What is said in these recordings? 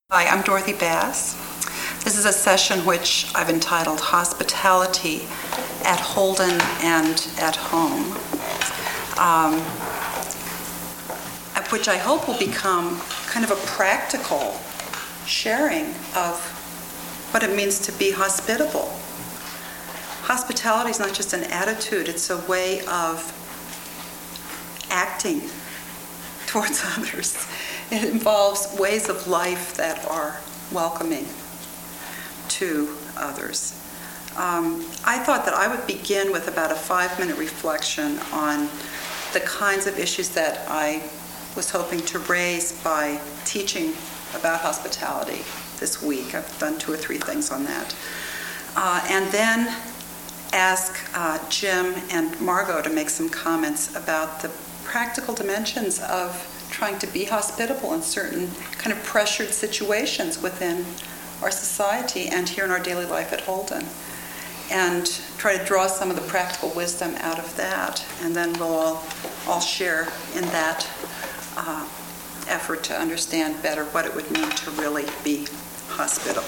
Hi, I'm Dorothy Bass. This is a session which I've entitled Hospitality at Holden and at Home, which I hope will become kind of a practical sharing of what it means to be hospitable. Hospitality is not just an attitude, it's a way of acting towards others. It involves ways of life that are welcoming to others. I thought that I would begin with about a 5-minute reflection on the kinds of issues that I was hoping to raise by teaching about hospitality this week. I've done 2 or 3 things on that. And then ask Jim and Margot to make some comments about the practical dimensions of trying to be hospitable in certain kind of pressured situations within our society and here in our daily life at Holden, and try to draw some of the practical wisdom out of that, and then we'll all share in that effort to understand better what it would mean to really be hospitable.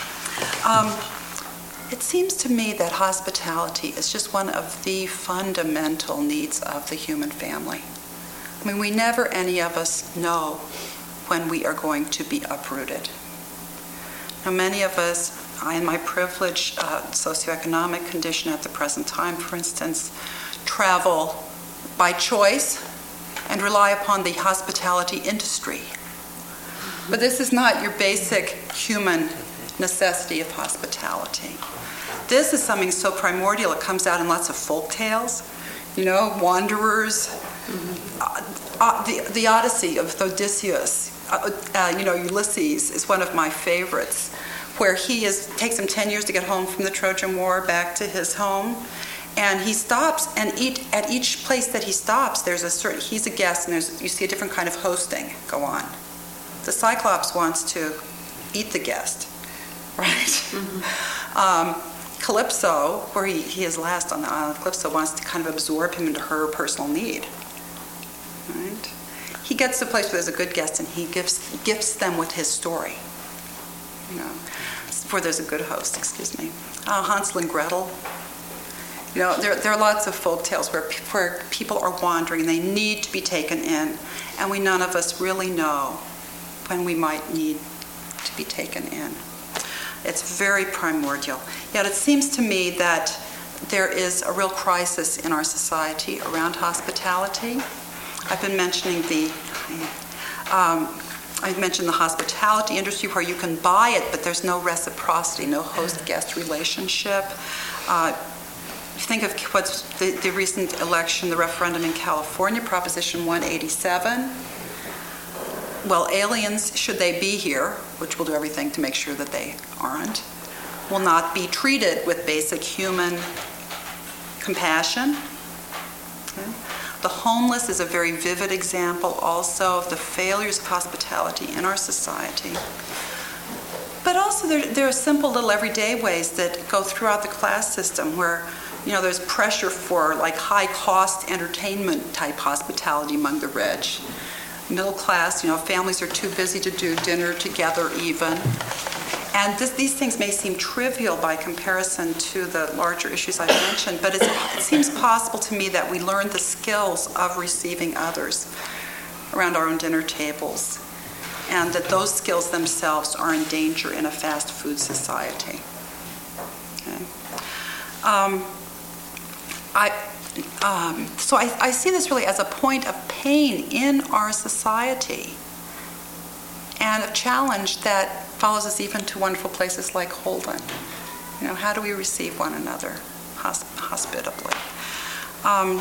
It seems to me that hospitality is just one of the fundamental needs of the human family. I mean, we never, any of us, know when we are going to be uprooted. Now, many of us, in my privileged socioeconomic condition at the present time, for instance, travel by choice and rely upon the hospitality industry. But this is not your basic human necessity of hospitality. This is something so primordial, it comes out in lots of folk tales, wanderers. The Odyssey of Odysseus, Ulysses is one of my favorites, where takes him 10 years to get home from the Trojan War back to his home, and he stops, and at each place that he stops, he's a guest, and you see a different kind of hosting go on. The Cyclops wants to eat the guest, right? Mm-hmm. Calypso, where he is last on the island, Calypso wants to kind of absorb him into her personal need. Right? He gets to a place where there's a good guest, and he gifts them with his story. Where there's a good host, Hansel and Gretel. There are lots of folk tales where people are wandering and they need to be taken in, and none of us really know when we might need to be taken in. It's very primordial. Yet it seems to me that there is a real crisis in our society around hospitality. I've been mentioning I've mentioned the hospitality industry, where you can buy it, but there's no reciprocity, no host-guest relationship. Think of what's the recent election, the referendum in California, Proposition 187. Well, aliens, should they be here, which we'll do everything to make sure that they aren't, will not be treated with basic human compassion. Okay? The homeless is a very vivid example also of the failures of hospitality in our society. But also there are simple little everyday ways that go throughout the class system where there's pressure for high-cost entertainment type hospitality among the rich. Middle class, families are too busy to do dinner together even. And these things may seem trivial by comparison to the larger issues I mentioned, but it seems possible to me that we learn the skills of receiving others around our own dinner tables, and that those skills themselves are in danger in a fast food society. Okay. So I see this really as a point of pain in our society, and a challenge that follows us even to wonderful places like Holden. How do we receive one another hospitably? I'm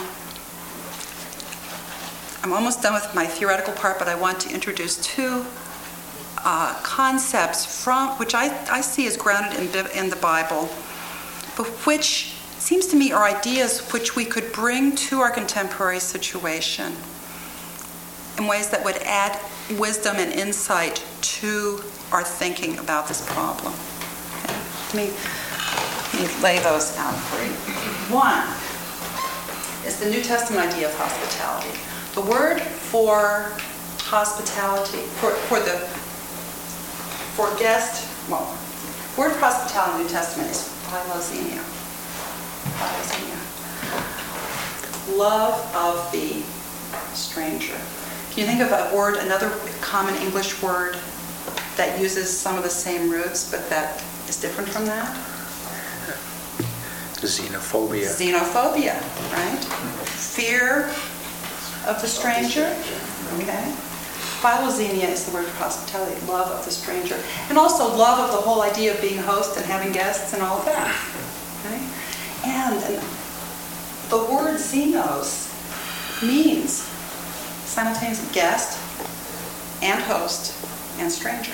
almost done with my theoretical part, but I want to introduce 2 concepts which I see as grounded in the Bible, but which seems to me are ideas which we could bring to our contemporary situation in ways that would add wisdom and insight to our thinking about this problem. Okay. Let me lay those out for you. One is the New Testament idea of hospitality. The word for hospitality, for for guest, well, word for hospitality in the New Testament is philoxenia. Philoxenia. Love of the stranger. Can you think of a word, another common English word that uses some of the same roots, but that is different from that? Xenophobia. Xenophobia, right? Fear of the stranger. Okay. Philoxenia is the word for hospitality, love of the stranger. And also love of the whole idea of being a host and having guests and all of that. Okay? And the word xenos means simultaneously guest and host and stranger.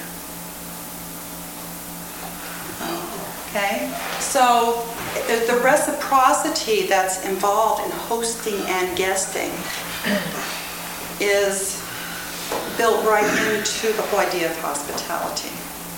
Okay? So the reciprocity that's involved in hosting and guesting is built right into the whole idea of hospitality.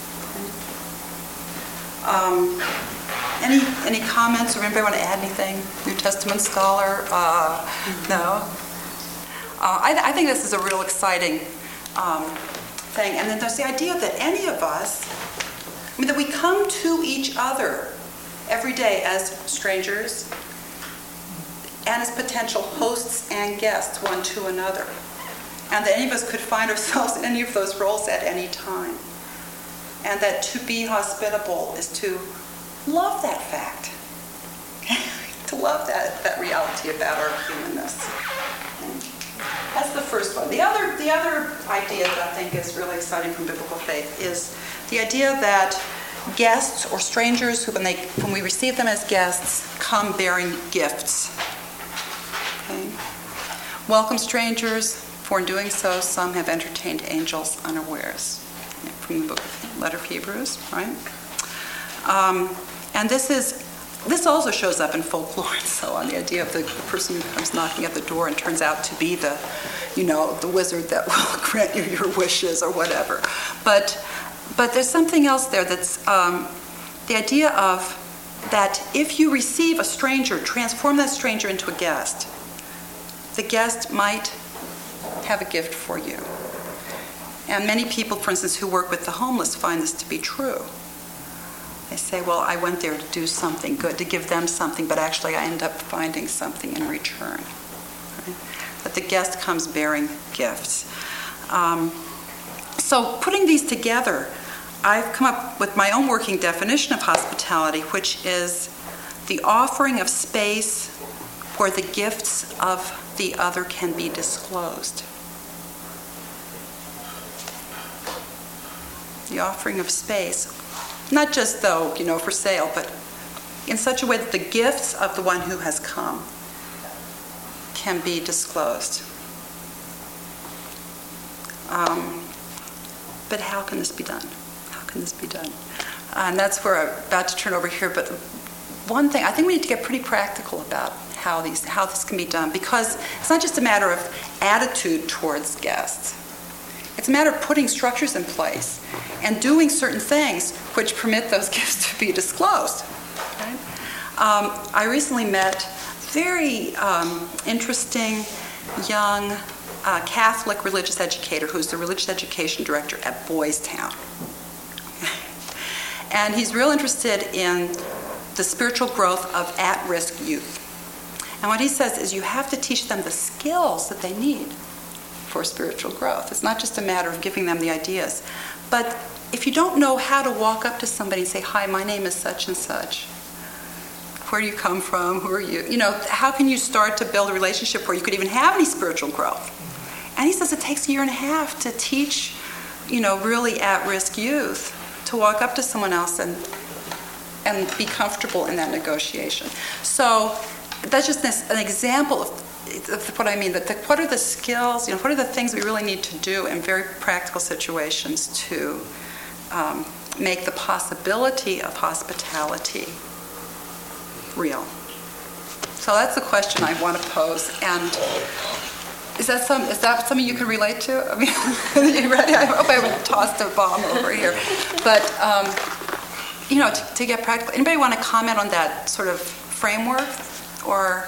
Any comments, or anybody want to add anything? New Testament scholar? No? I think this is a real exciting thing. And then there's the idea that any of us, that we come to each other every day as strangers and as potential hosts and guests one to another. And that any of us could find ourselves in any of those roles at any time. And that to be hospitable is to love that fact. To love that reality about our humanness. That's the first one. The other idea that I think is really exciting from biblical faith is the idea that guests or strangers, when we receive them as guests, come bearing gifts. Okay? Welcome strangers, for in doing so, some have entertained angels unawares. From the letter of Hebrews, right? And this also shows up in folklore and so on, the idea of the person who comes knocking at the door and turns out to be the wizard that will grant you your wishes or whatever. But there's something else there that's the idea of that if you receive a stranger, transform that stranger into a guest, the guest might have a gift for you. And many people, for instance, who work with the homeless find this to be true. They say, well, I went there to do something good, to give them something, but actually I end up finding something in return. Right? That the guest comes bearing gifts. So putting these together, I've come up with my own working definition of hospitality, which is the offering of space where the gifts of the other can be disclosed. The offering of space, not just though, for sale, but in such a way that the gifts of the one who has come can be disclosed. But how can this be done? How can this be done? And that's where I'm about to turn over here. But one thing, I think we need to get pretty practical about how this can be done, because it's not just a matter of attitude towards guests. It's a matter of putting structures in place and doing certain things which permit those gifts to be disclosed. Right? I recently met a very interesting young Catholic religious educator who's the religious education director at Boys Town. And he's real interested in the spiritual growth of at-risk youth. And what he says is you have to teach them the skills that they need for spiritual growth. It's not just a matter of giving them the ideas. But if you don't know how to walk up to somebody and say, hi, my name is such and such. Where do you come from? Who are you? How can you start to build a relationship where you could even have any spiritual growth? And he says it takes a year and a half to teach, really at-risk youth to walk up to someone else and be comfortable in that negotiation. So that's just an example of what I mean. What are the skills, what are the things we really need to do in very practical situations to make the possibility of hospitality real? So that's the question I want to pose. And is that something you can relate to? I mean, are you ready? I hope I haven't tossed a bomb over here. But, to get practical. Anybody want to comment on that sort of framework or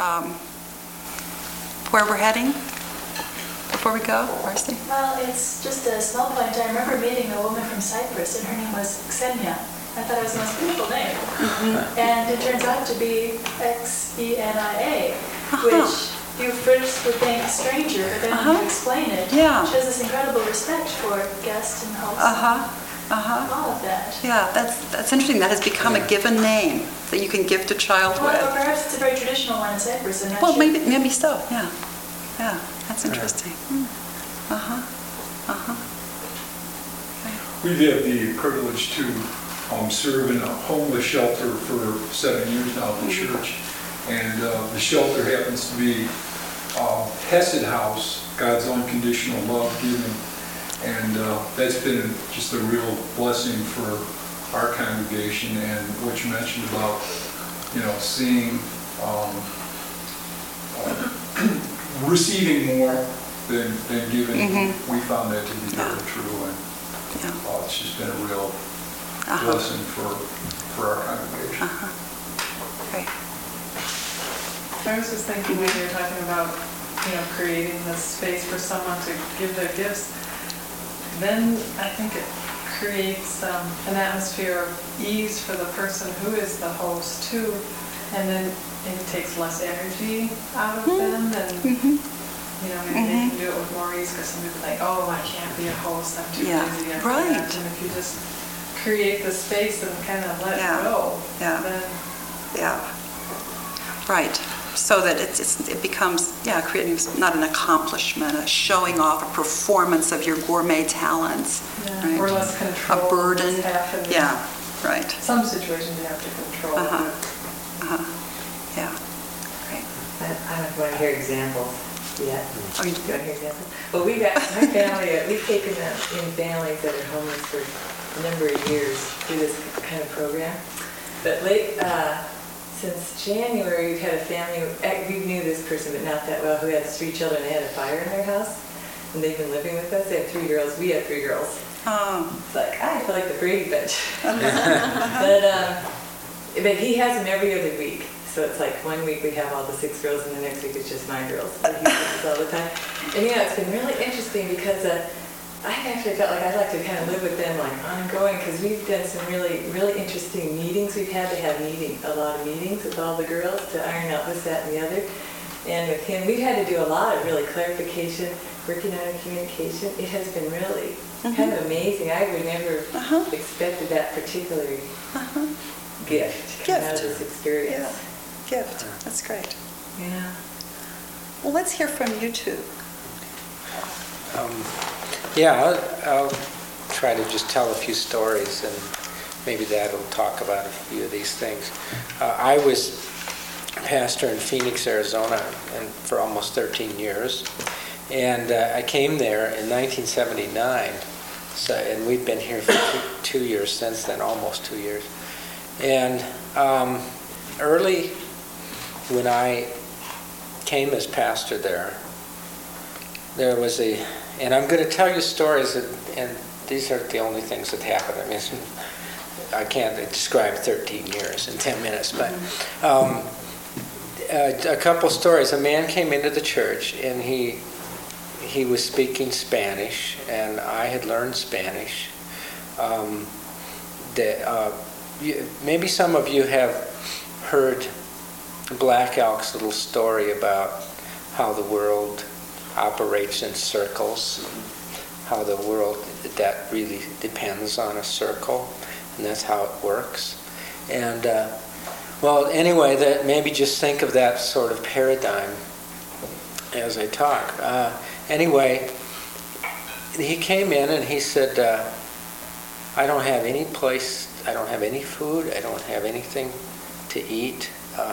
where we're heading before we go? Marcy? Well, it's just a small point. I remember meeting a woman from from Cyprus, and her name was Xenia. I thought it was the most beautiful name. And it turns out to be Xenia, which you first would think stranger, but then when you explain it, she has this incredible respect for guests and hosts. All of that. Yeah, that's interesting. That has become a given name that you can give to childhood. Well, or perhaps it's a very traditional one in Cyprus. Well, maybe so. Yeah, that's interesting. We've had the privilege to serve in a homeless shelter for 7 years now at the church, and the shelter happens to be Hesed House, God's unconditional love giving. And that's been just a real blessing for our congregation. And what you mentioned about, seeing, receiving more than giving, we found that to be very true. And it's just been a real blessing for our congregation. Great. I was just thinking when you were talking about, creating this space for someone to give their gifts, then I think it creates an atmosphere of ease for the person who is the host too, and then it takes less energy out of them, and maybe they can do it with more ease, because some people think, oh, I can't be a host, I'm too busy. Right. And if you just create the space and kind of let it go, then right. So that it becomes, creating not an accomplishment, a showing off, a performance of your gourmet talents. Right? Or less control. A burden. Right. Some situations you have to control. Yeah. Great. I don't want to hear examples yet. Oh, you want to hear examples? Well, my family, we've taken them in families that are homeless for a number of years through this kind of program. But since January, we've had a family, we knew this person, but not that well, who has 3 children. They had a fire in their house, and they've been living with us. They have 3 girls. We have 3 girls. It's like, I feel like the Brady Bunch. But he has them every other week. So it's like 1 week we have all the 6 girls, and the next week it's just my girls. So he does this all the time. And it's been really interesting because I actually felt like I'd like to kind of live with them ongoing, because we've done some really, really interesting meetings. We've had to have a lot of meetings with all the girls to iron out this, that, and the other. And with him, we've had to do a lot of really clarification, working on communication. It has been really kind of amazing. I would never expected that particular gift to come out of this experience. Gift. That's great. Yeah. Well, let's hear from you two. I'll try to just tell a few stories, and maybe that'll talk about a few of these things. I was pastor in Phoenix, Arizona, and for almost 13 years, and I came there in 1979, and we've been here for 2 years since then, almost 2 years. And early when I came as pastor there was and I'm going to tell you stories, and these aren't the only things that happened. I mean, I can't describe 13 years in 10 minutes, but a couple stories. A man came into the church, and he was speaking Spanish, and I had learned Spanish. Maybe some of you have heard Black Elk's little story about how the world operates in circles, how the world, that really depends on a circle, and that's how it works. And anyway, that maybe just think of that sort of paradigm as I talk. Anyway, he came in and he said, I don't have any place, I don't have any food, I don't have anything to eat,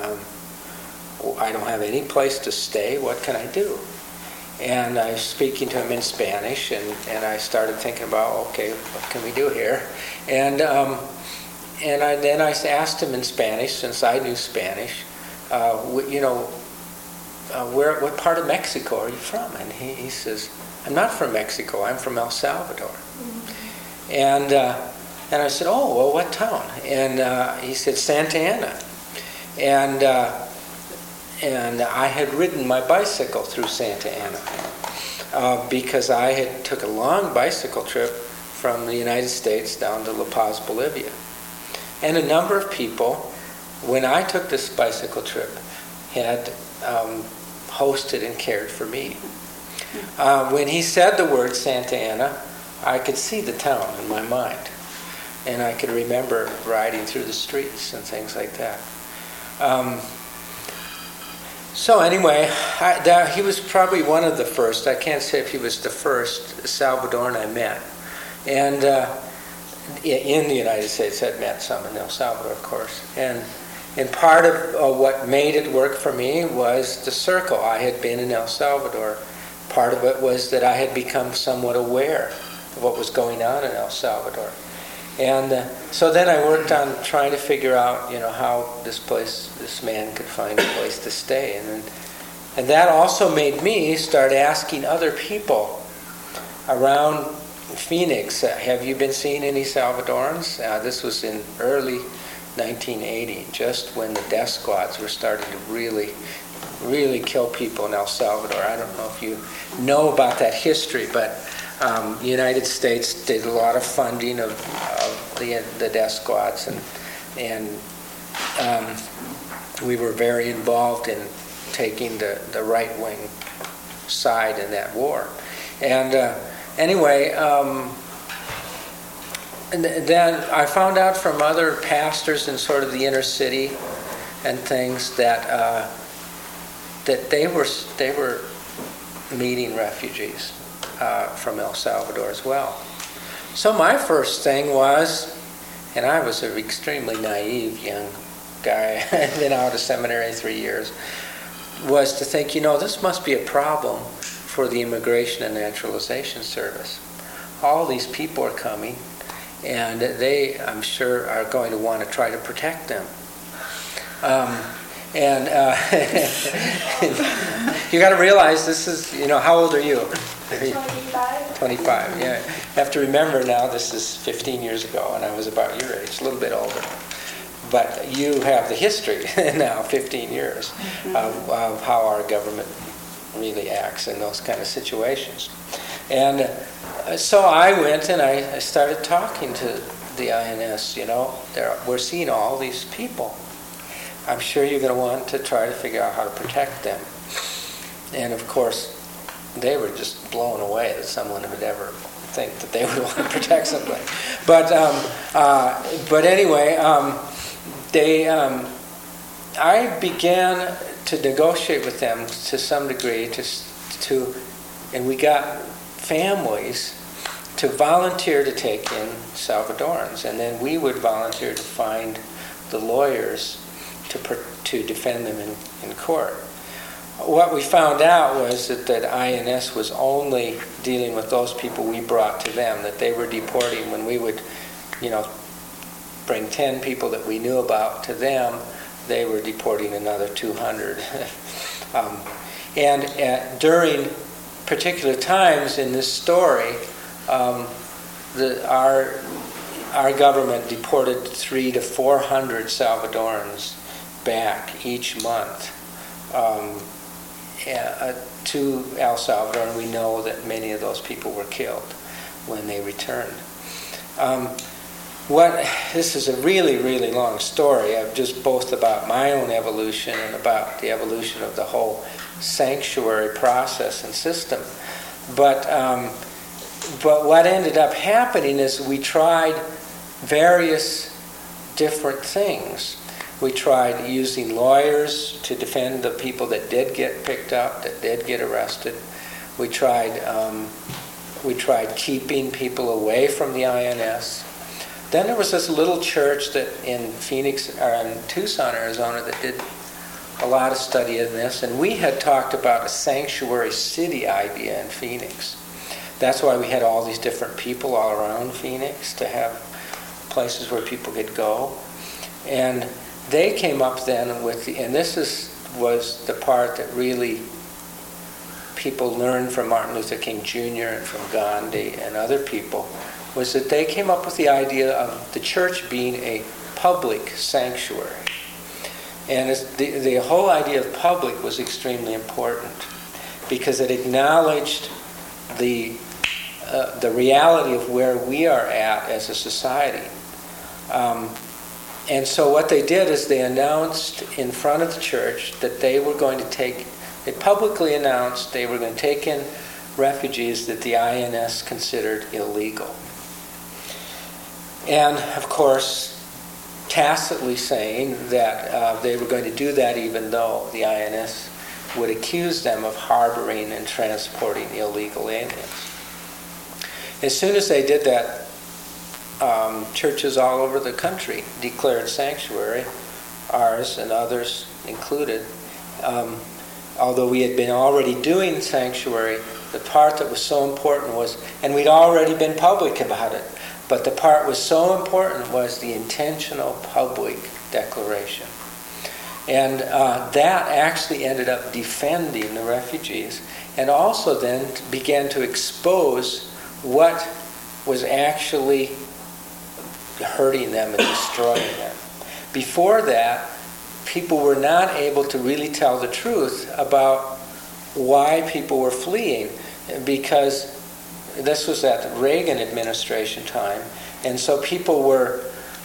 I don't have any place to stay, what can I do? And I was speaking to him in Spanish, and I started thinking about, okay, what can we do here? And then I asked him in Spanish, since I knew Spanish, what part of Mexico are you from? And he says, I'm not from Mexico, I'm from El Salvador. Mm-hmm. And I said, oh, well, what town? And he said, Santa Ana. And I had ridden my bicycle through Santa Ana because I had took a long bicycle trip from the United States down to La Paz, Bolivia. And a number of people, when I took this bicycle trip, had hosted and cared for me. When he said the word Santa Ana, I could see the town in my mind. And I could remember riding through the streets and things like that. So anyway, he was probably one of the first. I can't say if he was the first Salvadoran I met. And in the United States, I'd met some in El Salvador, of course. And part of what made it work for me was the circle. I had been in El Salvador. Part of it was that I had become somewhat aware of what was going on in El Salvador. And so then I worked on trying to figure out, how this man could find a place to stay. And that also made me start asking other people around Phoenix, have you been seeing any Salvadorans? This was in early 1980, just when the death squads were starting to really, really kill people in El Salvador. I don't know if you know about that history, but the United States did a lot of funding of the death squads, and we were very involved in taking the right-wing side in that war. And anyway, and then I found out from other pastors in sort of the inner city and things that they were meeting refugees from El Salvador as well. So my first thing was, and I was an extremely naive young guy, I'd been out of seminary 3 years, was to think, this must be a problem for the Immigration and Naturalization Service. All these people are coming, and they, I'm sure, are going to want to try to protect them. You got to realize this is, how old are you? 25. 25, yeah. I have to remember now this is 15 years ago, and I was about your age, a little bit older. But you have the history now, 15 years, of how our government really acts in those kind of situations. And so I went and I started talking to the INS, we're seeing all these people. I'm sure you're going to want to try to figure out how to protect them. And of course, they were just blown away that someone would ever think that they would want to protect somebody. But anyway, I began to negotiate with them to some degree, and we got families to volunteer to take in Salvadorans, and then we would volunteer to find the lawyers to defend them in court. What we found out was that INS was only dealing with those people we brought to them, that they were deporting when we would, bring 10 people that we knew about to them, they were deporting another 200. And during particular times in this story, our government deported 300 to 400 Salvadorans back each month to El Salvador, and we know that many of those people were killed when they returned. This is a really, really long story of just both about my own evolution and about the evolution of the whole sanctuary process and system. But what ended up happening is we tried various different things. We tried using lawyers to defend the people that did get picked up, that did get arrested. We tried keeping people away from the INS. Then there was this little church that in Tucson, Arizona, that did a lot of study in this, and we had talked about a sanctuary city idea in Phoenix. That's why we had all these different people all around Phoenix to have places where people could go. And they came up then with, and this was the part that really people learned from Martin Luther King Jr. and from Gandhi and other people, was that they came up with the idea of the church being a public sanctuary. And the whole idea of public was extremely important because it acknowledged the the reality of where we are at as a society. And so what they did is they announced in front of the church that they were going to they publicly announced they were going to take in refugees that the INS considered illegal. And of course, tacitly saying that they were going to do that even though the INS would accuse them of harboring and transporting illegal aliens. As soon as they did that, churches all over the country declared sanctuary, ours and others included. Although we had been already doing sanctuary, the part that was so important was, and we'd already been public about it, but the part was so important was the intentional public declaration. And that actually ended up defending the refugees, and also then began to expose what was actually hurting them and destroying them. Before that, people were not able to really tell the truth about why people were fleeing, because this was at the Reagan administration time, and so people were,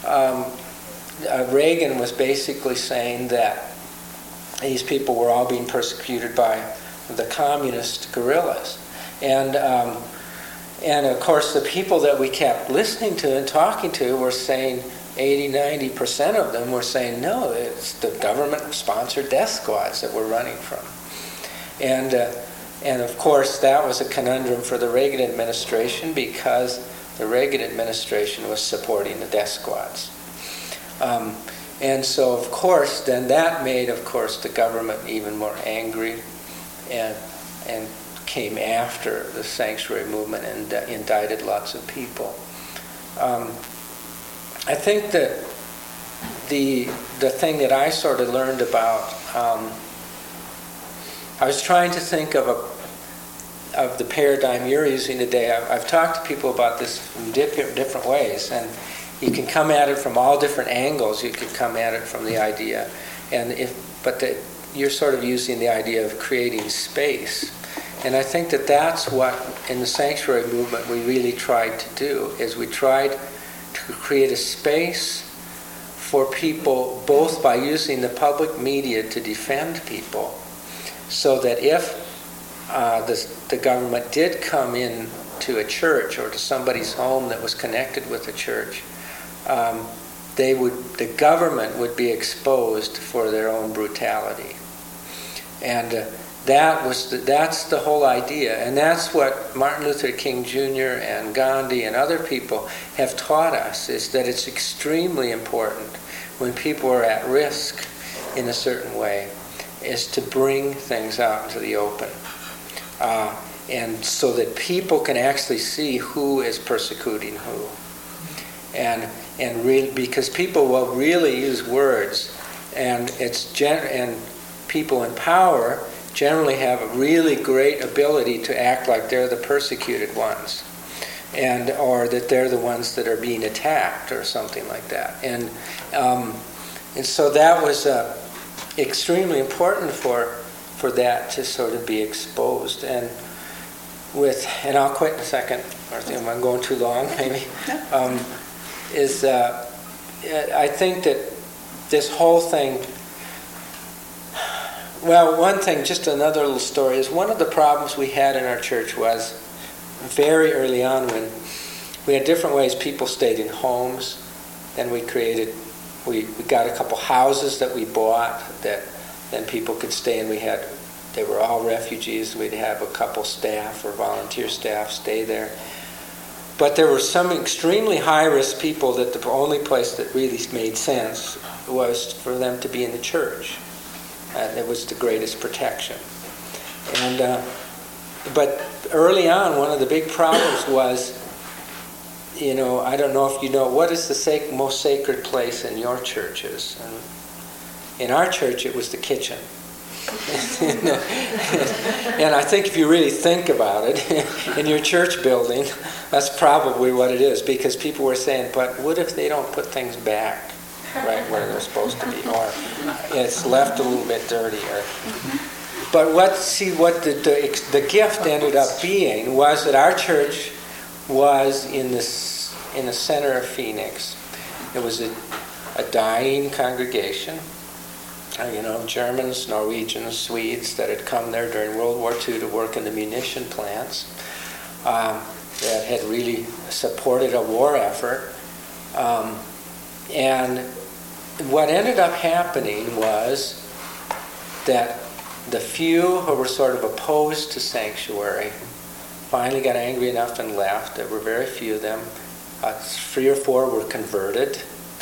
Reagan was basically saying that these people were all being persecuted by the communist guerrillas. And of course the people that we kept listening to and talking to were saying, 80-90% of them were saying, no, it's the government-sponsored death squads that we're running from. And of course that was a conundrum for the Reagan administration, because the Reagan administration was supporting the death squads. And so of course then that made, of course, the government even more angry, and came after the sanctuary movement and indicted lots of people. I think that the thing that I sort of learned about, I was trying to think of the paradigm you're using today. I've talked to people about this from different ways, and you can come at it from all different angles. You could come at it from the idea, you're sort of using the idea of creating space. And I think that that's what, in the sanctuary movement, we really tried to do, is we tried to create a space for people, both by using the public media to defend people, so that if the government did come in to a church or to somebody's home that was connected with the church, the government would be exposed for their own brutality. And that's the whole idea, and that's what Martin Luther King Jr. and Gandhi and other people have taught us, is that it's extremely important when people are at risk in a certain way, is to bring things out into the open, and so that people can actually see who is persecuting who, and really, because people will really use words, and and people in power generally have a really great ability to act like they're the persecuted ones, or that they're the ones that are being attacked or something like that. And so that was extremely important for that to sort of be exposed. And I'll quit in a second, or I'm going too long maybe. I think that this whole thing. Well, one thing, just another little story, is one of the problems we had in our church was very early on, when we had different ways people stayed in homes. Then we got a couple houses that we bought that then people could stay in. They were all refugees. We'd have a couple staff or volunteer staff stay there. But there were some extremely high-risk people that the only place that really made sense was for them to be in the church. And it was the greatest protection. But early on, one of the big problems was, I don't know if you know, what is the most sacred place in your churches? And in our church, it was the kitchen. And I think if you really think about it, in your church building, that's probably what it is, because people were saying, but what if they don't put things back right where they're supposed to be, or it's left a little bit dirtier. But what the gift ended up being was that our church was in the center of Phoenix. It was a dying congregation. Germans, Norwegians, Swedes that had come there during World War II to work in the munition plants that had really supported a war effort. And what ended up happening was that the few who were sort of opposed to sanctuary finally got angry enough and left. There were very few of them. 3 or 4 were converted.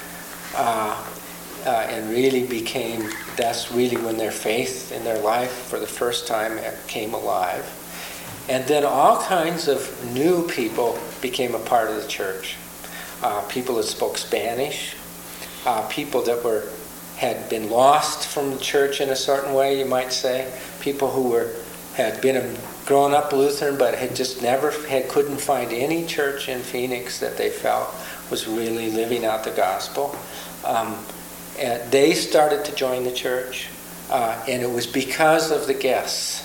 And really that's really when their faith in their life for the first time came alive. And then all kinds of new people became a part of the church. People that spoke Spanish, people that had been lost from the church in a certain way, you might say, people who had been grown up Lutheran but had just couldn't find any church in Phoenix that they felt was really living out the gospel. And they started to join the church, and it was because of the guests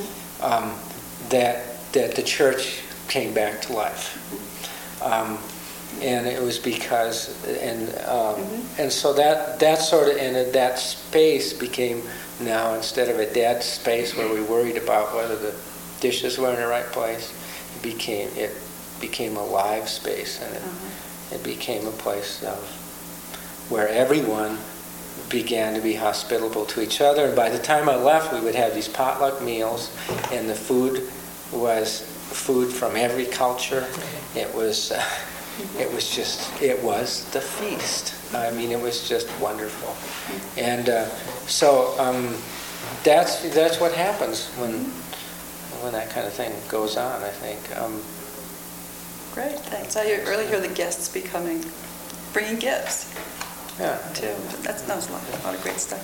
that the church came back to life. And it was because, and so that sort of, and that space became now, instead of a dead space where we worried about whether the dishes were in the right place, it became a live space, and it became a place where everyone began to be hospitable to each other. And by the time I left, we would have these potluck meals, and the food was food from every culture. It was the feast. I mean, it was just wonderful. And so that's what happens when that kind of thing goes on, I think. Great, thanks. I really hear the guests bringing gifts. Yeah. Too. That was a lot of great stuff.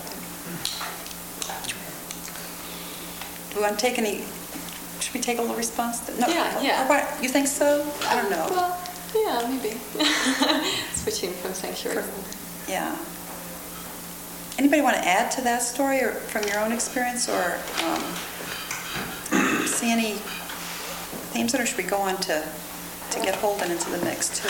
Do we want to take should we take a little response? No. Yeah. You think so? I don't know. Well, yeah, maybe. Switching from sanctuary. Yeah. Anybody want to add to that story, or from your own experience, or see any themes, or should we go on to get Holden into the mix too?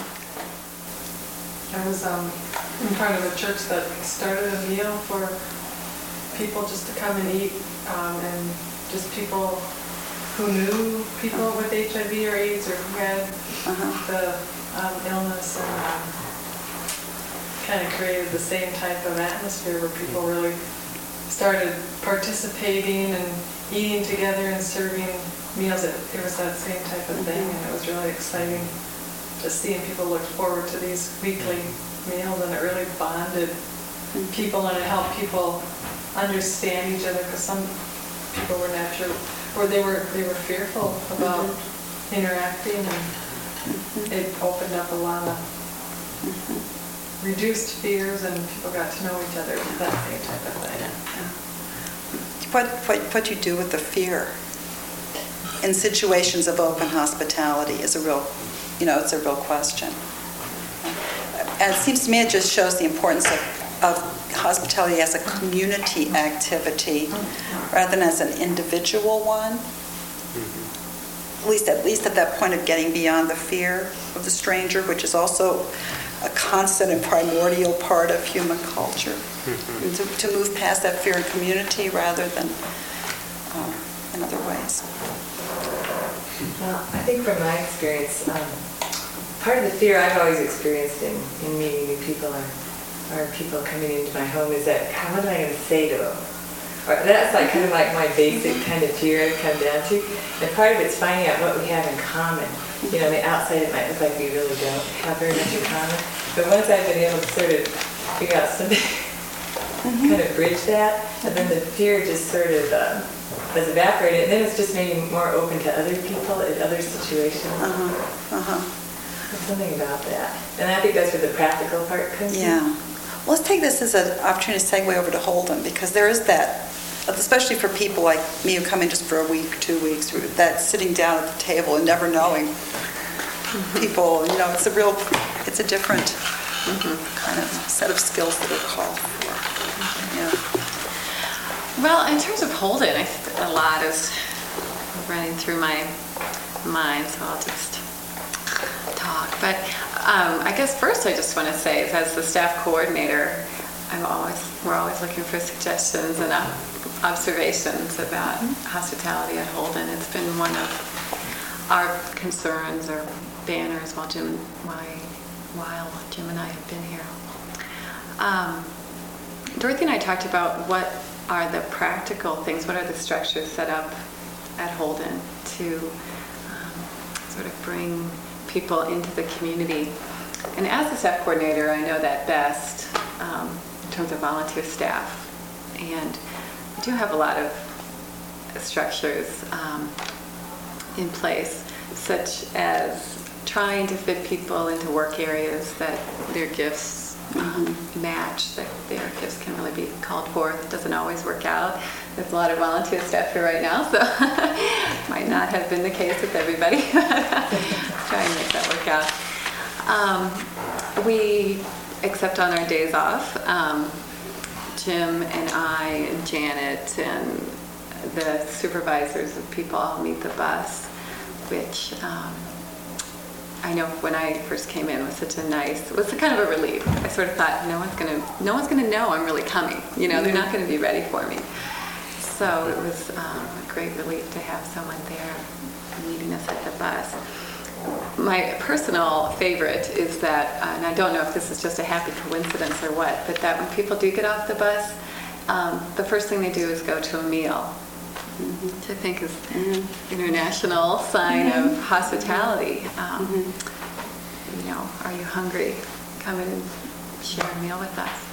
I was part of a church that started a meal for people just to come and eat, and just people who knew people with HIV or AIDS or who had the illness, and kind of created the same type of atmosphere where people really started participating and eating together and serving meals. It was that same type of thing, and it was really exciting just seeing people look forward to these weekly meals, and it really bonded people, and it helped people understand each other, because some people were they were fearful about interacting, and it opened up a lot of reduced fears, and people got to know each other, that same type of thing. What you do with the fear in situations of open hospitality is it's a real question. And it seems to me it just shows the importance of hospitality as a community activity rather than as an individual one. At least at that point of getting beyond the fear of the stranger, which is also a constant and primordial part of human culture. To move past that fear in community rather than in other ways. Well, I think from my experience, part of the fear I've always experienced in meeting new people or people coming into my home is that, what am I going to say to them? Or that's kind of like my basic kind of fear I've come down to. And part of it's finding out what we have in common. On the outside it might look like we really don't have very much in common. But once I've been able to sort of figure out something, kind of bridge that, and then the fear just sort of has evaporated, and then it's just made me more open to other people in other situations. There's something about that. And I think that's where the practical part comes in. Yeah. Well, let's take this as an opportunity to segue over to Holden, because there is that, especially for people like me who come in just for a week, 2 weeks, that sitting down at the table and never knowing people, it's a different kind of set of skills that are called for. Yeah. Well, in terms of Holden, I think a lot is running through my mind, so I'll just But I guess first I just want to say, is as the staff coordinator, we're always looking for suggestions and observations about hospitality at Holden. It's been one of our concerns or banners while Jim and I have been here. Dorothy and I talked about what are the practical things, what are the structures set up at Holden to sort of bring people into the community. And as the staff coordinator, I know that best in terms of volunteer staff. And we do have a lot of structures in place, such as trying to fit people into work areas that their gifts match, that their gifts can really be called forth. It doesn't always work out. There's a lot of volunteer staff here right now, so might not have been the case with everybody. Try and make that work out. We, except on our days off, Jim and I and Janet and the supervisors of people all meet the bus, which I know when I first came in was it was kind of a relief. I sort of thought, no one's gonna know I'm really coming. They're not gonna be ready for me. So it was a great relief to have someone there meeting us at the bus. My personal favorite is that, and I don't know if this is just a happy coincidence or what, but that when people do get off the bus, the first thing they do is go to a meal, which I think is an international sign of hospitality. Are you hungry? Come in and share a meal with us.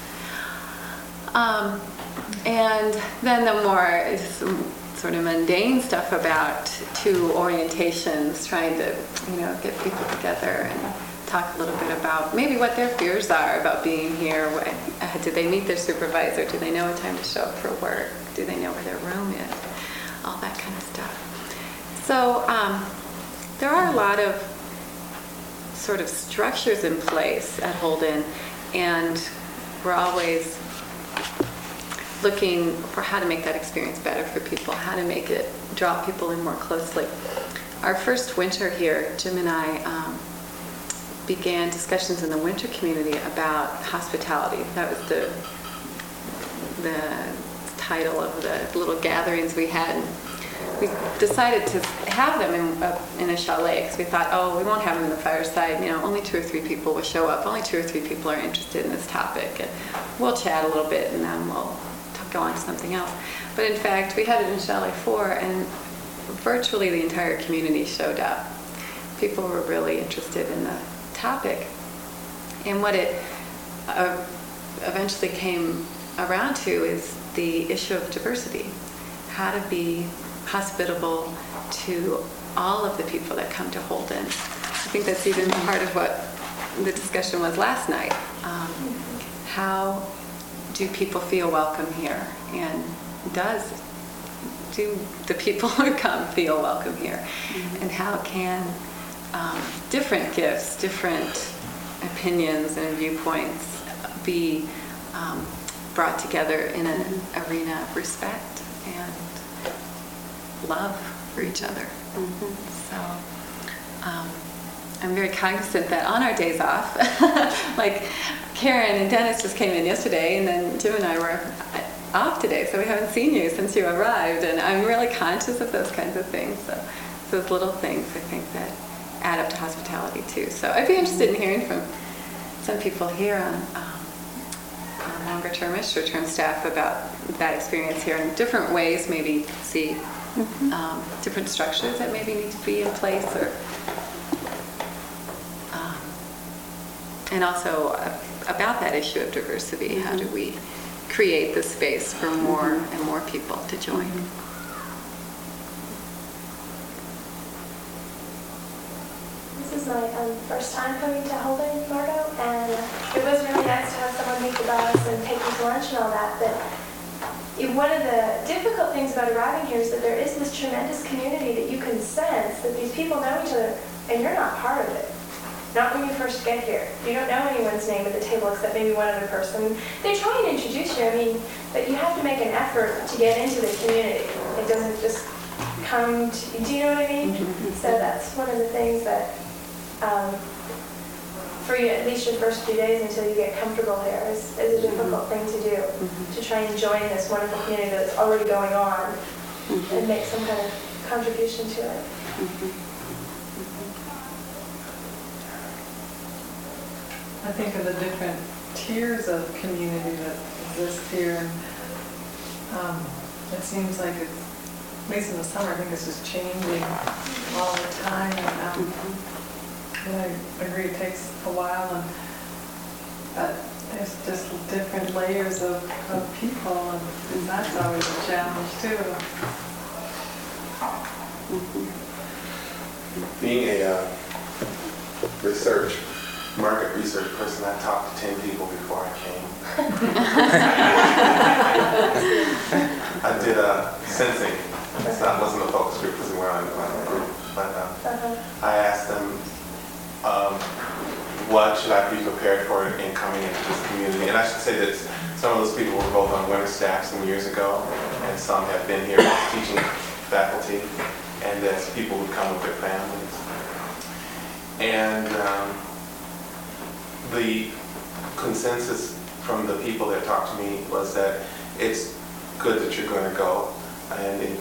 And then the more sort of mundane stuff about 2 orientations, trying to, get people together and talk a little bit about maybe what their fears are about being here. Did they meet their supervisor? Do they know what time to show up for work? Do they know where their room is? All that kind of stuff. So there are a lot of sort of structures in place at Holden, and we're always looking for how to make that experience better for people, how to make it draw people in more closely. Our first winter here, Jim and I began discussions in the winter community about hospitality. That was the title of the little gatherings we had. We decided to have them in a chalet because we thought, we won't have them in the fireside. Only 2 or 3 people will show up. Only 2 or 3 people are interested in this topic. And we'll chat a little bit and then we'll go on to something else. But in fact, we had it in Chalet 4 and virtually the entire community showed up. People were really interested in the topic. And what it eventually came around to is the issue of diversity. How to be hospitable to all of the people that come to Holden. I think that's even part of what the discussion was last night. How do people feel welcome here? And do the people who come feel welcome here? And how can different gifts, different opinions and viewpoints be brought together in an arena of respect and love for each other? So I'm very cognizant that on our days off, like Karen and Dennis just came in yesterday, and then Jim and I were off today, so we haven't seen you since you arrived, and I'm really conscious of those kinds of things. So those little things, I think, that add up to hospitality too. So I'd be interested in hearing from some people here on longer-term or short-term staff about that experience here in different ways, maybe see different structures that maybe need to be in place, or and also about that issue of diversity. How do we create the space for more and more people to join? This is my first time coming to Holden, Margot, and it was really nice to have someone meet the bus and take me to lunch and all that, but one of the difficult things about arriving here is that there is this tremendous community that you can sense that these people know each other, and you're not part of it. Not when you first get here. You don't know anyone's name at the table except maybe one other person. They try and introduce you, but you have to make an effort to get into the community. It doesn't just come to, do you know what I mean? So that's one of the things that for you, at least your first few days until you get comfortable here is a difficult thing to do, to try and join this wonderful community that's already going on and make some kind of contribution to it. I think of the different tiers of community that exist here, and it seems like it's, at least in the summer, I think it's just changing all the time. And I agree, it takes a while, and there's just different layers of people, and that's always a challenge too. Being a market research person, I talked to 10 people before I came. I did sensing. That wasn't a focus group because we were on a group, but I asked them, what should I be prepared for in coming into this community? And I should say that some of those people were both on winter staff some years ago, and some have been here as teaching faculty, and as people who come with their families. And the consensus from the people that talked to me was that it's good that you're going to go, and I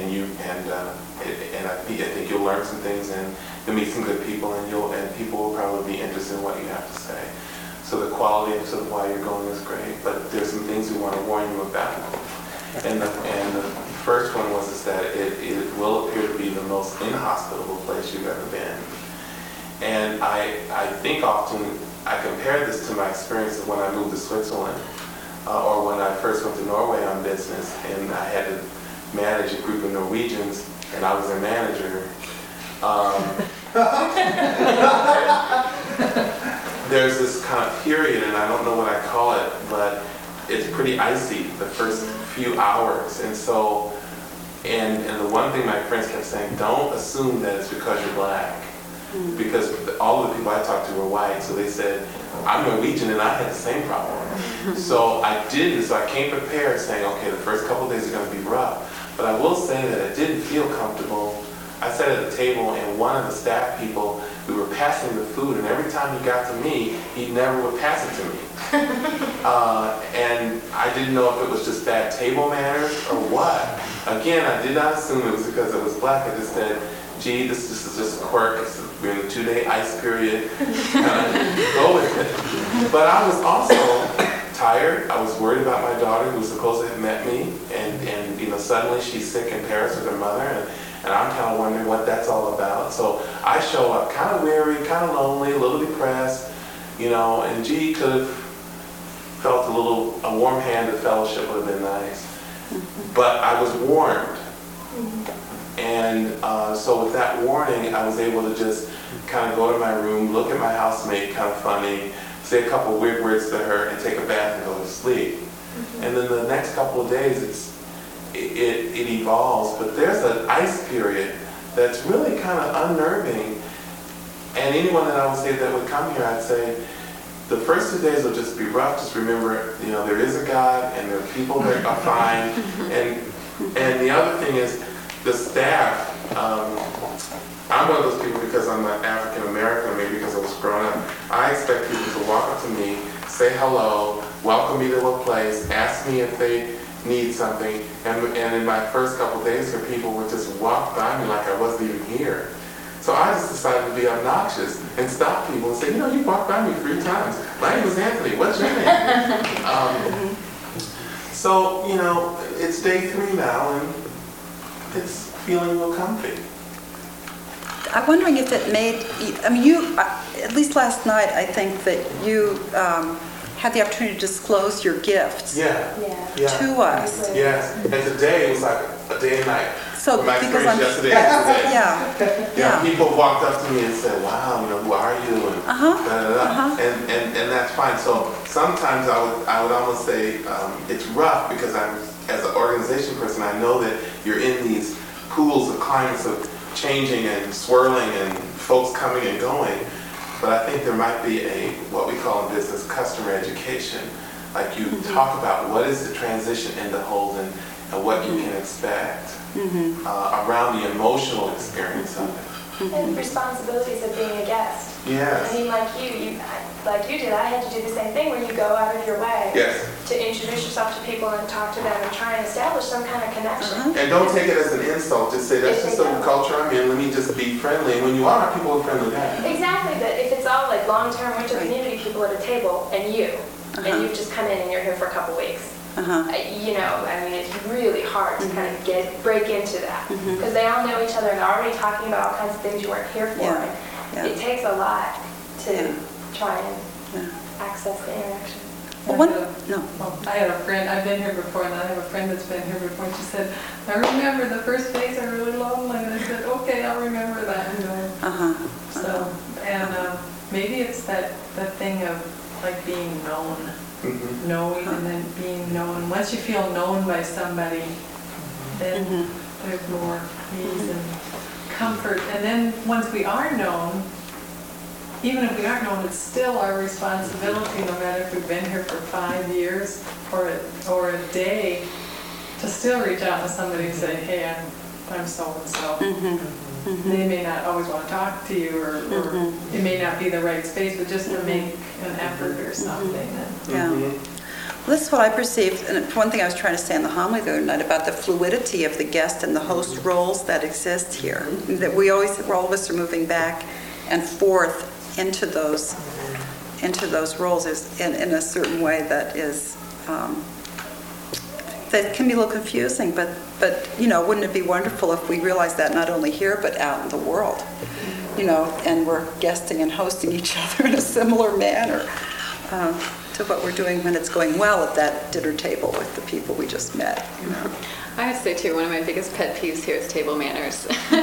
think you'll learn some things, and you'll meet some good people, and people will probably be interested in what you have to say. So the quality of why you're going is great, but there's some things we want to warn you about. And the first one was that it will appear to be the most inhospitable place you've ever been. And I think often I compare this to my experience of when I moved to Switzerland, or when I first went to Norway on business, and I had to manage a group of Norwegians, and I was their manager. There's this kind of period, and I don't know what I call it, but it's pretty icy the first few hours. And so, and the one thing my friends kept saying, don't assume that it's because you're black. Because all of the people I talked to were white, so they said, I'm Norwegian and I had the same problem. So I didn't, so I came prepared saying, okay, the first couple of days are going to be rough. But I will say that I didn't feel comfortable. I sat at a table and one of the staff people, we were passing the food, and every time he got to me, he never would pass it to me. And I didn't know if it was just bad table manners or what. Again, I did not assume it was because it was black. I just said, gee, this is just a quirk. We're in a 2-day ice period. Go with it. But I was also tired. I was worried about my daughter who was supposed to have met me. And suddenly she's sick in Paris with her mother. And I'm kind of wondering what that's all about. So I show up kind of weary, kind of lonely, a little depressed, and gee, could have felt a warm hand of fellowship would have been nice. But I was warned. And so with that warning, I was able to just kind of go to my room, look at my housemate, kind of funny, say a couple weird words to her, and take a bath and go to sleep. And then the next couple of days, it evolves. But there's an ice period that's really kind of unnerving. And anyone that I would say that would come here, I'd say, the first 2 days will just be rough. Just remember, there is a God, and there are people that are fine. And the other thing is, the staff, I'm one of those people because I'm an African American, maybe because I was growing up, I expect people to walk up to me, say hello, welcome me to a place, ask me if they need something, and in my first couple of days here, people would just walk by me like I wasn't even here. So I just decided to be obnoxious and stop people and say, you walked by me 3 times. My name is Anthony, what's your name? So, it's day 3 now, and it's feeling real comfy. I'm wondering if it made, you, at least last night, I think that you had the opportunity to disclose your gifts to us. Yes, and today it was like a day and night. So my because experience I'm, yesterday. People walked up to me and said, wow, who are you? And that's fine. So sometimes I would almost say it's rough because as an organization person, I know that you're in these pools of climates of changing and swirling and folks coming and going. But I think there might be what we call in business, customer education. Like you talk about what is the transition into Holden and what you can expect around the emotional experience of it. And responsibilities of being a guest. I Yes. mean, like you did, I had to do the same thing where you go out of your way Yes. to introduce yourself to people and talk to them and try and establish some kind of connection. And don't take it as an insult. Just say, that's just the culture I'm in. Let me just be friendly. And when you are, people are friendly back. Exactly, but if it's all like long-term winter community people at a table and and you've just come in and you're here for a couple weeks, you know, I mean, it's really hard to kind of break into that because they all know each other and are already talking about all kinds of things you weren't here for. Yeah. And it takes a lot to try and access the interaction. I had a friend, I've been here before, and I have a friend that's been here before, and she said, I remember the first days are really lonely, and I said, okay, I'll remember that. You know. So, and maybe it's the thing of like being known, knowing and then being known. Once you feel known by somebody, then there's more ease and comfort. And then once we are known, even if we aren't known, it's still our responsibility, no matter if we've been here for 5 years or a day, to still reach out to somebody and say, hey, I'm so-and-so. They may not always want to talk to you, or it may not be the right space, but just to make an effort or something. Well, this is what I perceived, and one thing I was trying to say in the homily the other night about the fluidity of the guest and the host roles that exist here. That all of us are moving back and forth into those roles in a certain way that is that can be a little confusing, but you know, wouldn't it be wonderful if we realized that not only here but out in the world, you know, and we're guesting and hosting each other in a similar manner to what we're doing when it's going well at that dinner table with the people we just met. You know? I would say too, one of my biggest pet peeves here is table manners.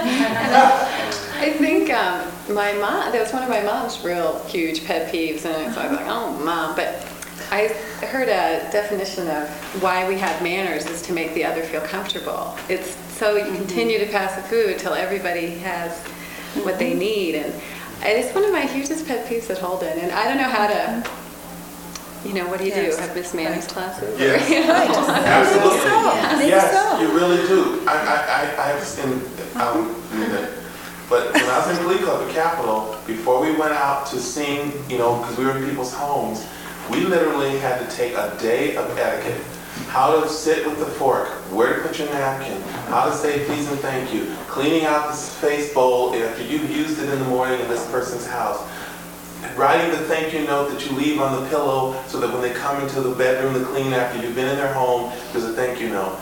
I think my mom, that was one of my mom's real huge pet peeves, and so I was like, oh, Mom. But I heard a definition of why we have manners is to make the other feel comfortable. It's so you continue to pass the food till everybody has what they need. And it's one of my hugest pet peeves at Holden. And I don't know how to, you know, what do you do? Have Miss Manners classes? Yes. You know? Absolutely. Yes, you really do. I understand. But when I was in Glee Club at Capitol, before we went out to sing, you know, because we were in people's homes, we literally had to take a day of etiquette. How to sit with the fork, where to put your napkin, how to say please and thank you, cleaning out the face bowl after you've used it in the morning in this person's house, writing the thank you note that you leave on the pillow so that when they come into the bedroom to clean after you've been in their home, there's a thank you note.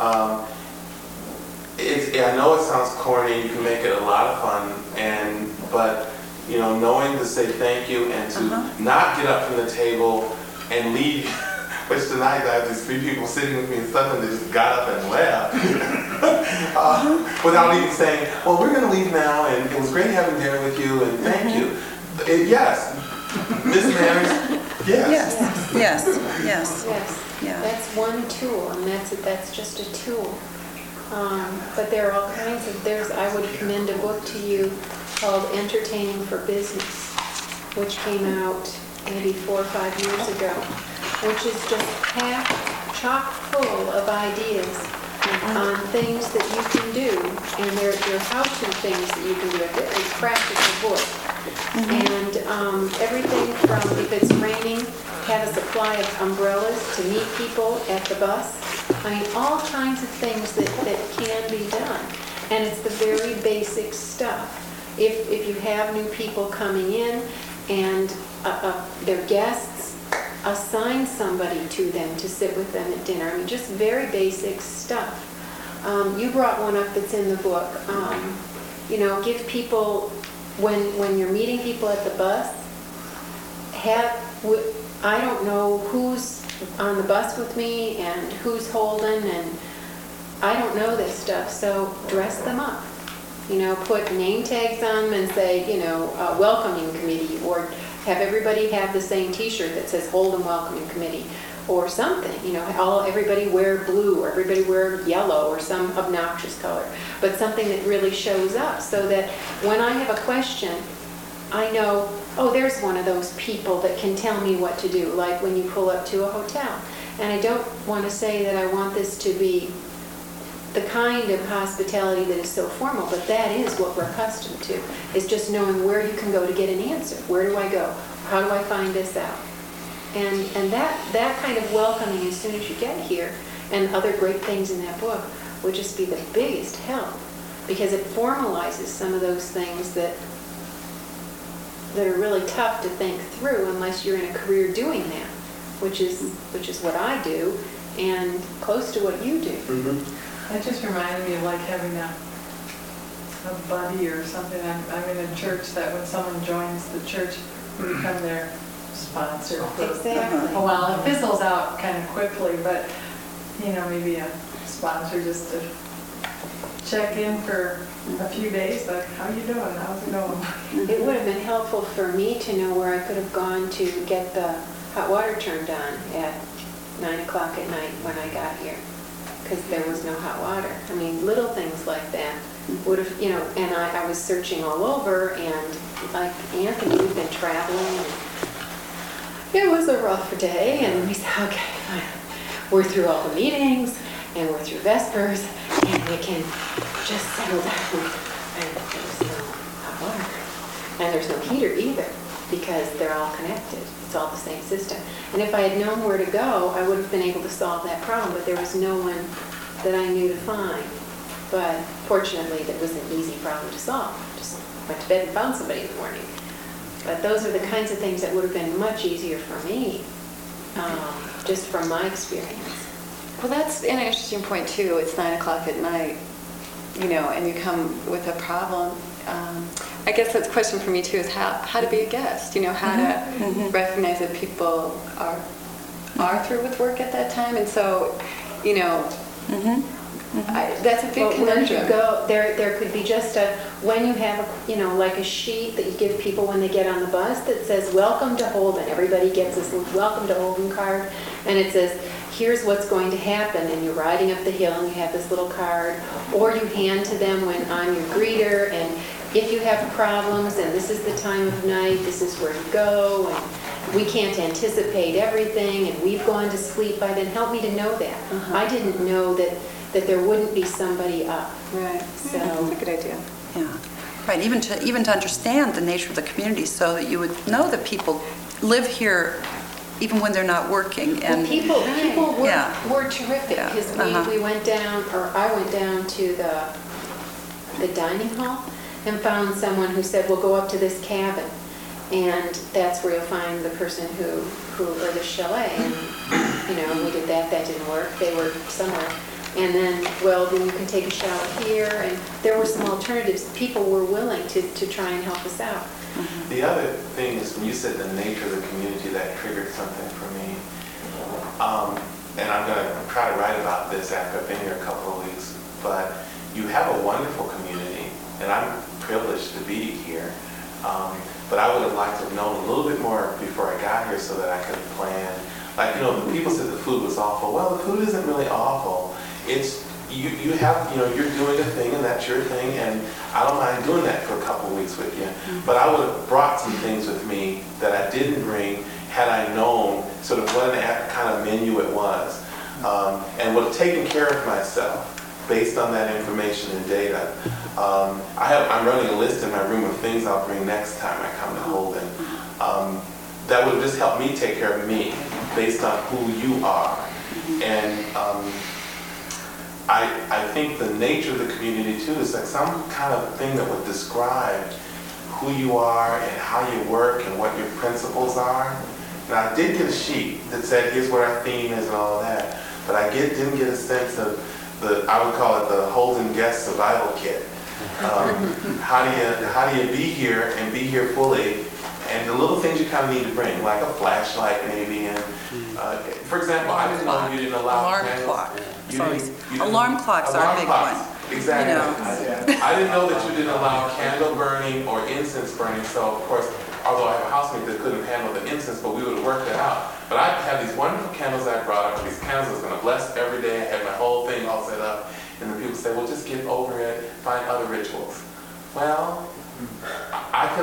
I know it sounds corny, you can make it a lot of fun, but you know, knowing to say thank you and to not get up from the table and leave. Which tonight I had these 3 people sitting with me and stuff, and they just got up and left without even saying, well, we're going to leave now, and it was great having dinner with you, and thank you. Yes. Miss Manners, yes. Yes. Yeah. That's one tool, and that's just a tool. But there are all kinds of, I would commend a book to you called Entertaining for Business, which came out maybe 4 or 5 years ago, which is just chock full of ideas on things that you can do, and they're how-to things that you can do. It's a practical book. And everything from, if it's raining, have a supply of umbrellas to meet people at the bus. I mean, all kinds of things that can be done. And it's the very basic stuff. If you have new people coming in and they're guests, assign somebody to them to sit with them at dinner. I mean, just very basic stuff. You brought one up that's in the book. You know, give people, when you're meeting people at the bus, I don't know who's on the bus with me and who's holding, and I don't know this stuff, so dress them up. You know, put name tags on them and say, you know, welcoming committee, or have everybody have the same t-shirt that says Holden Welcoming Committee, or something. You know, everybody wear blue, or everybody wear yellow, or some obnoxious color, but something that really shows up, so that when I have a question, I know, oh, there's one of those people that can tell me what to do, like when you pull up to a hotel. And I don't want to say that I want this to be the kind of hospitality that is so formal, but that is what we're accustomed to, is just knowing where you can go to get an answer. Where do I go? How do I find this out? And that kind of welcoming as soon as you get here, and other great things in that book, would just be the biggest help, because it formalizes some of those things that are really tough to think through unless you're in a career doing that, which is what I do, and close to what you do. That just reminded me of like having a buddy or something. I'm in a church that when someone joins the church, we become their sponsor for Exactly. a while. It fizzles out kind of quickly, but maybe a sponsor just to check in for a few days, like, how you doing? How's it going? It would have been helpful for me to know where I could have gone to get the hot water turned on at 9 o'clock at night when I got here, because there was no hot water. I mean, little things like that would have, and I was searching all over, and like Anthony, we've been traveling, and it was a rough day, and we said, okay, we're through all the meetings, and we're through Vespers, and we can just settle down. And there's no hot water. And there's no heater either, because they're all connected. It's all the same system. And if I had known where to go, I would have been able to solve that problem, but there was no one that I knew to find. But fortunately, that was an easy problem to solve. Just went to bed and found somebody in the morning. But those are the kinds of things that would have been much easier for me, just from my experience. Well, that's an interesting point too. It's 9 o'clock at night, and you come with a problem. I guess that's a question for me too, is how to be a guest, how to recognize that people are through with work at that time. And so, that's a big conundrum. Where you go, there could be just when you have, like a sheet that you give people when they get on the bus that says, welcome to Holden. Everybody gets this welcome to Holden card, and it says, here's what's going to happen, and you're riding up the hill and you have this little card, or you hand to them when I'm your greeter, and if you have problems, and this is the time of night, this is where you go, and we can't anticipate everything, and we've gone to sleep by then. Help me to know that. I didn't know that there wouldn't be somebody up. Right. So That's a good idea. Yeah, right, even to understand the nature of the community so that you would know that people live here even when they're not working. And people Yeah. were terrific, Yeah. because we went down, or I went down to the dining hall and found someone who said, well, go up to this cabin, and that's where you'll find the person or the chalet, and we did that didn't work, they were somewhere. And then you can take a shower here, and there were some alternatives. People were willing to try and help us out. The other thing is when you said the nature of the community, that triggered something for me. And I'm going to try to write about this after I've been here a couple of weeks. But you have a wonderful community, and I'm privileged to be here. But I would have liked to have known a little bit more before I got here so that I could plan. Like, the people said the food was awful. Well, the food isn't really awful. It's you have, you're doing a thing, and that's your thing, and I don't mind doing that for a couple of weeks with you. But I would have brought some things with me that I didn't bring had I known sort of what kind of menu it was, and would have taken care of myself based on that information and data. I'm running a list in my room of things I'll bring next time I come to Holden. That would have just helped me take care of me based on who you are. And I think the nature of the community too is like some kind of thing that would describe who you are and how you work and what your principles are. Now I did get a sheet that said here's what our theme is and all of that, but I didn't get a sense of I would call it the Holden Guest Survival Kit. How do you be here and be here fully? And the little things you kind of need to bring, like a flashlight maybe, and for example, I didn't know you didn't allow alarm candles. clock. You Sorry. didn't- Alarm clocks are a alarm big clocks. one. Exactly. You I didn't know that you didn't allow candle burning or incense burning, so of course, although I have a housemate that couldn't handle the incense, but we would have worked that out. But I had these wonderful candles I brought up, these candles I was going to bless every day. I had my whole thing all set up, and then people say, well, just get over it, find other rituals. Well,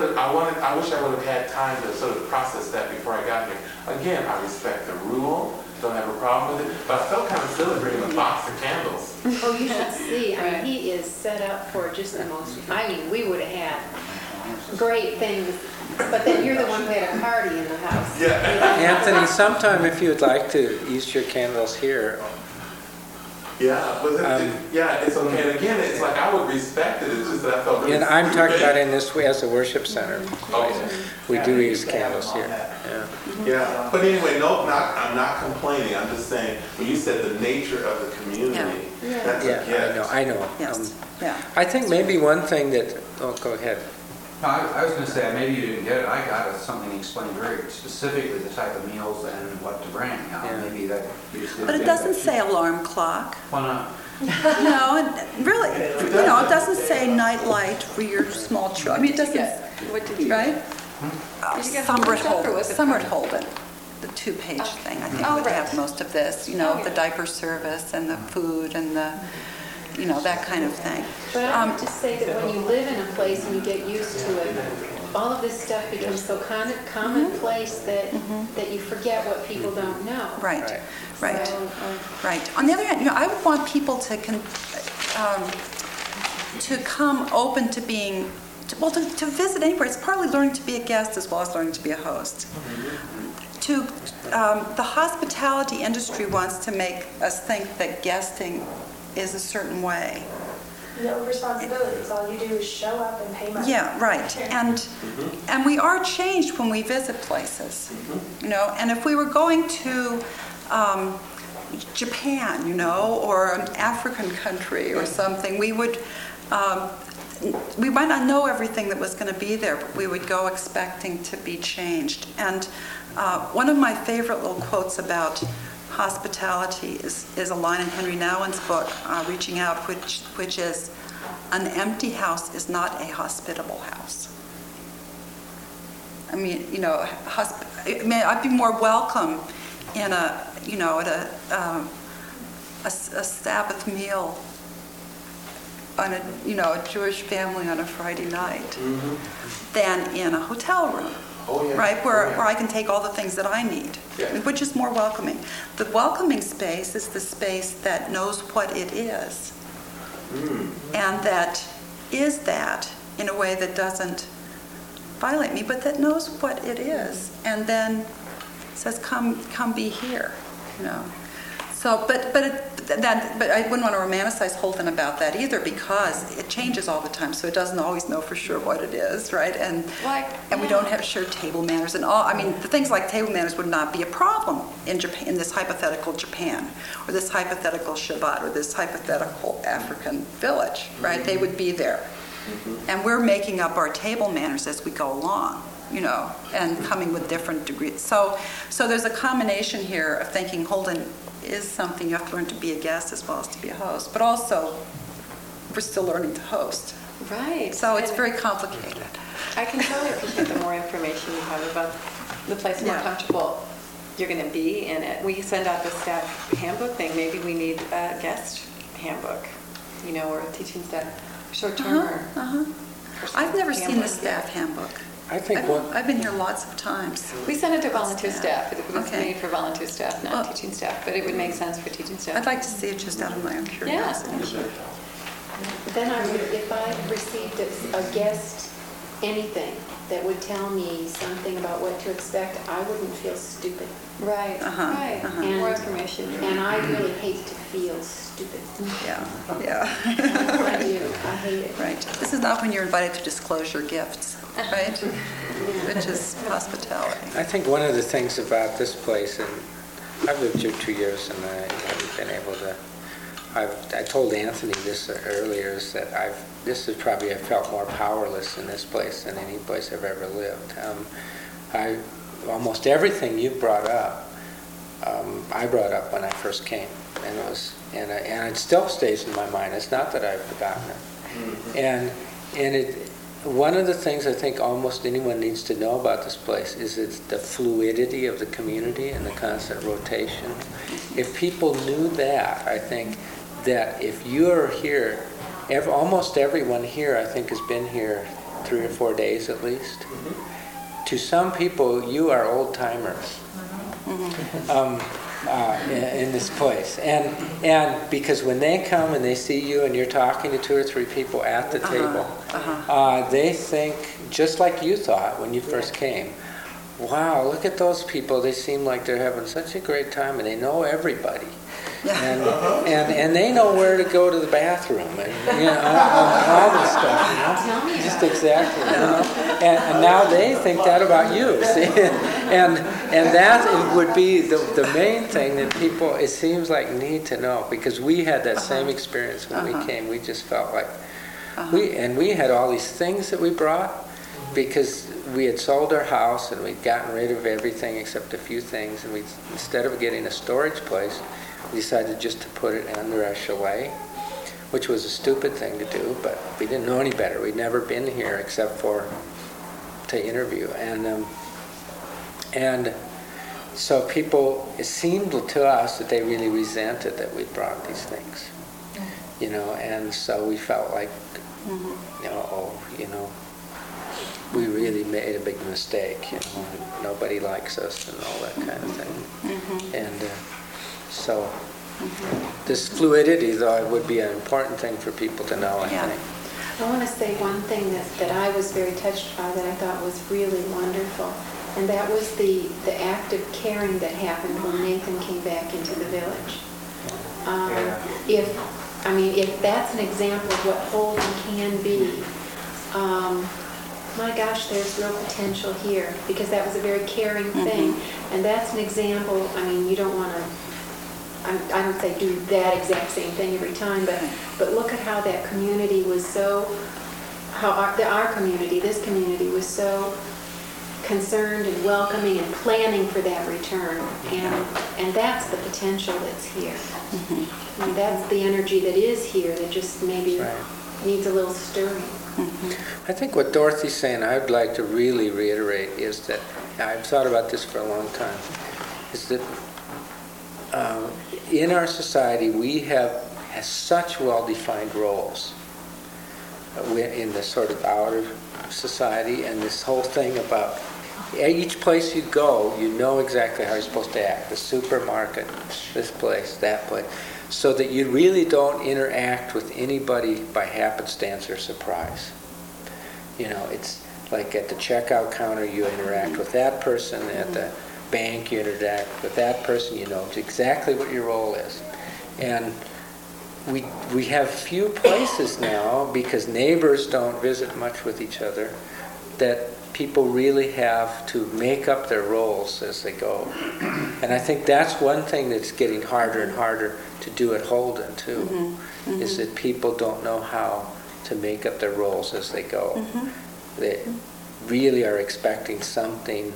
I wish I would have had time to sort of process that before I got here. Again, I respect the rule, don't have a problem with it. But I felt kind of silly bringing a box of candles. Oh, you should see, I mean, he is set up for just the most, I mean, we would have had great things, but then you're the one who had a party in the house. Yeah. Anthony, sometime if you'd like to use your candles here, Yeah, but it's okay. And again, it's like I would respect it. It's just that I felt really and I'm talking about stupid. in this way as a worship center. Okay. We do use candles here. Yeah. Yeah, but anyway, I'm not complaining. I'm just saying, when you said the nature of the community, that's a Yeah, gift. I know. Yes, yeah. I think maybe one thing that, go ahead. No, I was going to say, maybe you didn't get it. I got something explained very specifically, the type of meals and what to bring. Yeah. Maybe that you just didn't But it get doesn't that. say alarm clock. Why not? No, and really, it doesn't say night light for your small children. I mean, it doesn't, What did you? right? Did you get Summer at stuff or Holden, was it Summer at fun? Holden, the two-page thing, I think Oh, would right. have most of this, the diaper service and the food and the, that kind of thing. But I would just say that when you live in a place and you get used to it, all of this stuff becomes so commonplace that you forget what people don't know. Right, right, So, right. On the other hand, I would want people to come open to being, to visit anywhere. It's partly learning to be a guest as well as learning to be a host. The hospitality industry wants to make us think that guesting is a certain way. No responsibilities. All you do is show up and pay money. Yeah, right. And we are changed when we visit places, And if we were going to Japan, or an African country or something, we would. We might not know everything that was going to be there, but we would go expecting to be changed. And one of my favorite little quotes about hospitality is a line in Henry Nouwen's book, Reaching Out, which is, an empty house is not a hospitable house. I mean, I'd be more welcome in at a Sabbath meal on a Jewish family on a Friday night than in a hotel room. Oh, yeah. Right, where I can take all the things that I need, which is more welcoming. The welcoming space is the space that knows what it is, and that is that in a way that doesn't violate me, but that knows what it is, and then says, "Come be here," So, but I wouldn't want to romanticize Holden about that either, because it changes all the time, so it doesn't always know for sure what it is, right? And we don't have shared table manners and all. I mean, the things like table manners would not be a problem in Japan, in this hypothetical Japan, or this hypothetical Shabbat, or this hypothetical African village, right? They would be there, and we're making up our table manners as we go along. And coming with different degrees. So there's a combination here of thinking Holden is something you have to learn to be a guest as well as to be a host, but also we're still learning to host. Right. So it's very complicated. I can totally appreciate the more information you have about the place, the more comfortable you're going to be in it. We send out the staff handbook thing. Maybe we need a guest handbook, or a teaching staff, short-term. I've never seen the staff handbook. I think I've been here lots of times. We send it to volunteer staff. It was Okay. made for volunteer staff, not teaching staff, but it would make sense for teaching staff. I'd like to see it just out of my own curiosity. Then if I received a guest anything that would tell me something about what to expect, I wouldn't feel stupid. Right, right. And- More information. And I really hate to feel stupid. Yeah. I do. I hate it. Right. This is not when you're invited to disclose your gifts, right? Which is hospitality. I think one of the things about this place, and I've lived here 2 years, and I haven't been able to. I told Anthony this earlier, is that this is probably I felt more powerless in this place than any place I've ever lived. Almost everything you brought up, I brought up when I first came, and it still stays in my mind. It's not that I've forgotten it, and one of the things I think almost anyone needs to know about this place is it's the fluidity of the community and the constant rotation. If people knew that, I think that if you're here, almost everyone here, I think, has been here 3 or 4 days at least. To some people, you are old timers. in this place. And because when they come and they see you and you're talking to 2 or 3 people at the table, they think, just like you thought when you first came, wow, look at those people. They seem like they're having such a great time and they know everybody. And they know where to go to the bathroom and all this stuff, just exactly. And now they think that about you, see? And that would be the main thing that people, it seems like, need to know, because we had that same experience when we came. We just felt like we had all these things that we brought because we had sold our house and we'd gotten rid of everything except a few things, and instead of getting a storage place, we decided just to put it under our chalet, which was a stupid thing to do, but we didn't know any better. We'd never been here except for to interview. And so people, it seemed to us that they really resented that we brought these things, and so we felt like, we really made a big mistake, nobody likes us and all that kind of thing. And so this fluidity, though, would be an important thing for people to know, I think. I want to say one thing that I was very touched by that I thought was really wonderful, and that was the act of caring that happened when Nathan came back into the village. If that's an example of what Holden can be, my gosh, there's real potential here, because that was a very caring thing, and that's an example. You don't want to, I don't say do that exact same thing every time, but look at how that community was this community was so concerned and welcoming and planning for that return, and that's the potential that's here. That's the energy that is here that just maybe needs a little stirring. I think what Dorothy's saying, I'd like to really reiterate, is that I've thought about this for a long time, is that in our society we have such well-defined roles in the sort of outer society, and this whole thing about each place you go, you know exactly how you're supposed to act. The supermarket, this place, that place. So that you really don't interact with anybody by happenstance or surprise. It's like at the checkout counter, you interact with that person. At the bank, you interact with that person. You know exactly what your role is. And we have few places now, because neighbors don't visit much with each other, that people really have to make up their roles as they go. And I think that's one thing that's getting harder and harder to do at Holden, too, is that people don't know how to make up their roles as they go. They really are expecting something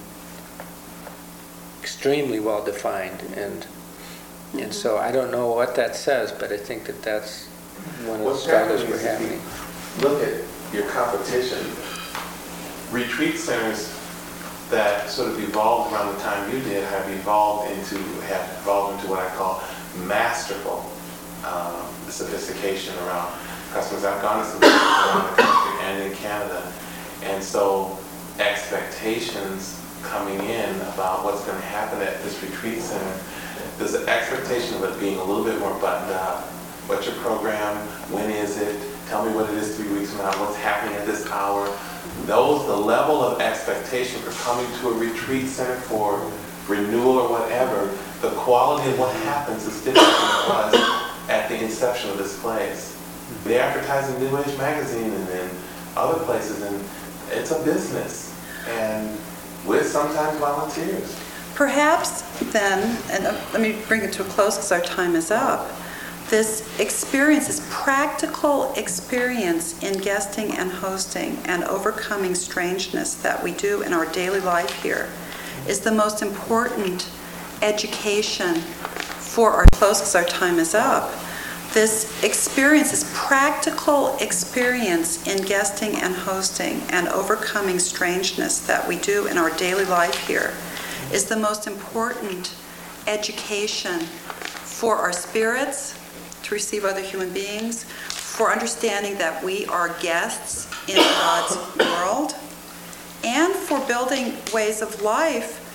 extremely well defined, and so I don't know what that says, but I think that's one of the struggles we're having. Look at your competition. Retreat centers that sort of evolved around the time you did have evolved into what I call masterful sophistication around customers. I've gone to some places around the country and in Canada, and so expectations coming in about what's going to happen at this retreat center, there's an expectation of it being a little bit more buttoned up. What's your program? When is it? Tell me what it is 3 weeks from now. What's happening at this hour? The level of expectation for coming to a retreat center for renewal or whatever, the quality of what happens is different than it was at the inception of this place. They advertise in New Age magazine and in other places, and it's a business, and with sometimes volunteers. Perhaps then, and let me bring it to a close because our time is up, this experience, this practical experience in guesting and hosting and overcoming strangeness that we do in our daily life here is the most important education for our close because our time is up. This experience, this practical experience in guesting and hosting and overcoming strangeness that we do in our daily life here is the most important education for our spirits to receive other human beings, for understanding that we are guests in God's world, and for building ways of life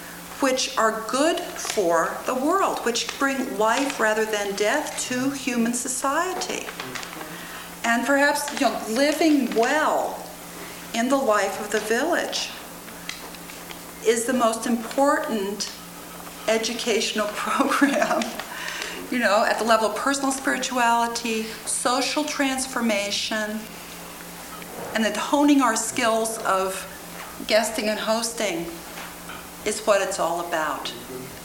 which are good for the world, which bring life rather than death to human society. And perhaps, living well in the life of the village is the most important educational program, at the level of personal spirituality, social transformation, and then honing our skills of guesting and hosting is what it's all about.